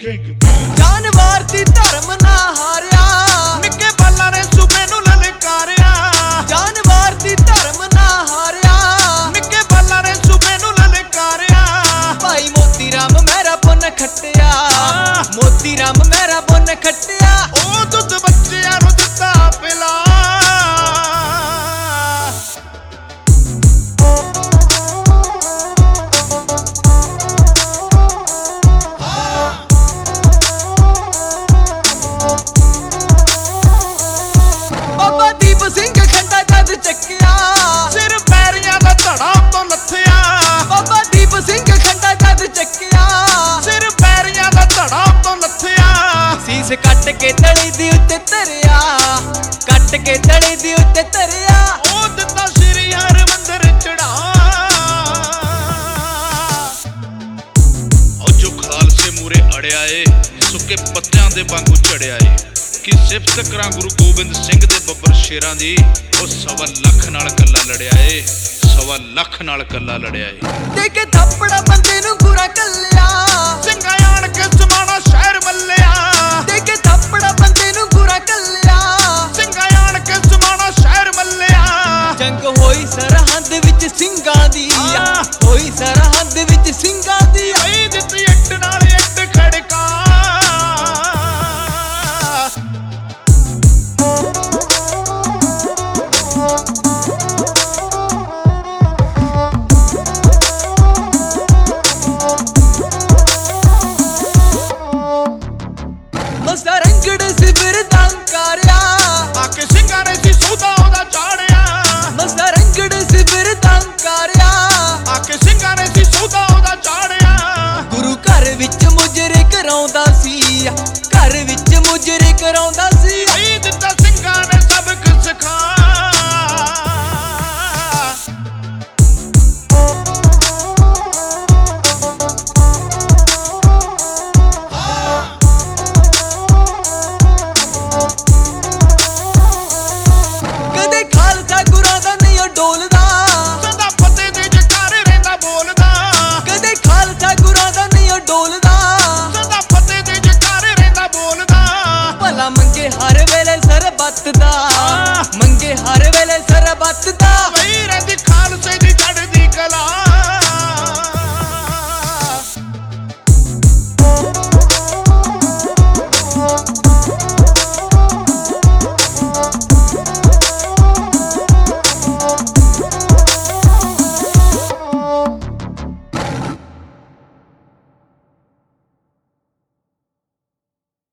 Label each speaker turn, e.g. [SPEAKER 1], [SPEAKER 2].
[SPEAKER 1] ਜਾਨਵਾਰ ਦੀ ਧਰਮ ਨਾ ਹਾਰਿਆ,
[SPEAKER 2] ਨਿੱਕੇ ਬਾਲਾਂ ਨੇ ਸੂਬੇ ਨੂੰ ਲਲਕਾਰਿਆ।
[SPEAKER 1] ਜਾਨਵਾਰ ਦੀ ਧਰਮ ਨਾ ਹਾਰਿਆ,
[SPEAKER 2] ਨਿੱਕੇ ਬਾਲਾਂ ਨੇ ਸੂਬੇ ਨੂੰ ਲਲਕਾਰਿਆ।
[SPEAKER 1] ਭਾਈ ਮੋਤੀ ਰਾਮ ਮਹਿਰਾ ਪੁੰਨ ਖੱਟਿਆ, ਮੋਤੀ ਰਾਮ ਮਹਿਰਾ ਪੁੰਨ ਖੱਟਿਆ।
[SPEAKER 2] ਉਹ ਦੁੱਧ ਬੱਚਿਆਂ ਨੂੰ ਦਿੱਤਾ ਪਿਲਾ।
[SPEAKER 1] ਬਾਬਾ ਦੀਪ ਸਿੰਘ ਖੰਡਾ ਜਦ ਚੱਕਿਆ,
[SPEAKER 2] ਸਿਰ ਪੈਰੀਆਂ ਦਾ ਧੜਾ ਤੋਂ ਲੱਥਿਆ।
[SPEAKER 1] ਬਾਬਾ ਦੀਪ ਸਿੰਘ ਖੰਡਾ ਜਦ ਚੱਕਿਆ,
[SPEAKER 2] ਸਿਰ ਪੈਰੀਆਂ ਦਾ ਧੜਾ ਤੋਂ ਲੱਥਿਆ।
[SPEAKER 1] ਸੀਸ ਕੱਟ ਕੇ ਤਲੀ ਦੀ ਉੱਤੇ ਧਰਿਆ, ਕੱਟ ਕੇ ਤਲੀ ਦੀ ਉੱਤੇ ਧਰਿਆ।
[SPEAKER 2] ਉਹ ਦਿੱਤਾ ਸ਼੍ਰੀ ਹਰਿਮੰਦਰ ਚੜਾ। ਉਹ ਜੋ ਖਾਲਸੇ ਮੂਰੇ ਅੜਿਆ ਏ, ਸੁੱਕੇ ਪੱਤਿਆਂ ਦੇ ਵਾਂਗੂ ਝੜਿਆ ਏ। ਕਿ ਸਿਫਤ ਕਰਾਂ ਗੁਰੂ ਗੋਬਿੰਦ ਸਿੰਘ ਦੇ ਬੱਬਰ ਸ਼ੇਰਾਂ ਦੀ। ਉਹ 1.25 ਲੱਖ ਨਾਲ ਕੱਲਾ ਲੜਿਆ ਏ, 1.25 ਲੱਖ ਨਾਲ ਕੱਲਾ ਲੜਿਆ ਏ।
[SPEAKER 1] ਦੇ ਕੇ ਥੱਪੜਾ ਬੰਦੇ ਨੂੰ ਗੁਰਾ ਕੱਲਿਆ,
[SPEAKER 2] ਸਿੰਘਾਂ ਆਣ ਕੇ ਸਮਾਣਾ ਸ਼ਹਿਰ ਮੱਲਿਆ।
[SPEAKER 1] ਦੇ ਕੇ ਥੱਪੜਾ ਬੰਦੇ ਨੂੰ ਗੁਰਾ ਕੱਲਿਆ।
[SPEAKER 2] ਸਿੰਘਾਂ ਆਣ ਕੇ ਸਮਾਣਾ ਸ਼ਹਿਰ ਮੱਲਿਆ।
[SPEAKER 1] ਜੰਗ ਹੋਈ ਸਰਹੰਦ ਵਿੱਚ ਸਿੰਘਾਂ ਦੀ, ਹੋਈ ਸਰਹੰਦ ਵਿੱਚ ਸਿੰਘਾਂ ਦੀ।
[SPEAKER 2] ਆਈ ਦਿੱਤੀ ਇੱਟ ਨਾਲ ਇੱਟ ਖੜਕਾ।
[SPEAKER 1] ਮਸਾ ਰੰਗੜ ਸਿਬਰ ਦੰਕਾਰਿਆ,
[SPEAKER 2] ਆ ਕੇ ਸਿੰਘਾਂ ਨੇ ਸੀ ਸੌਦਾ ਉਹਦਾ ਚਾੜਿਆ।
[SPEAKER 1] ਮਸਾ ਰੰਗੜ ਸਿਬਰ ਦੰਕਾਰਿਆ।
[SPEAKER 2] ਆ ਕੇ ਸਿੰਘਾਂ ਨੇ ਸੀ ਸੌਦਾ ਉਹਦਾ ਚਾੜਿਆ।
[SPEAKER 1] ਗੁਰੂ ਘਰ ਵਿੱਚ ਮੁਜਰੇ ਕਰਾਉਂਦਾ ਸੀ, ਘਰ ਵਿੱਚ ਮੁਜਰੇ ਕਰਾਉਂਦਾ ਸੀ।